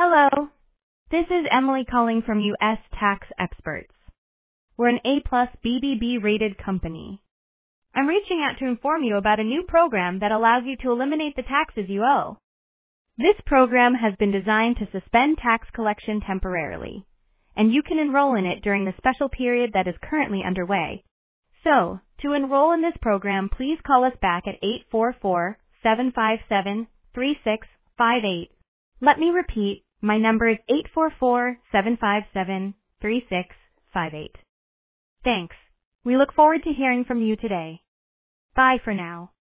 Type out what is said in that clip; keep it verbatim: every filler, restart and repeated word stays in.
Hello. This is Emily calling from U S Tax Experts. We're an A plus B B B rated company. I'm reaching out to inform you about a new program that allows you to eliminate the taxes you owe. This program has been designed to suspend tax collection temporarily, and you can enroll in it during the special period that is currently underway. So, to enroll in this program, please call us back at eight four four, seven five seven, three six five eight. Let me repeat, my number is eight four four, seven five seven, three six five eight. Thanks. We look forward to hearing from you today. Bye for now.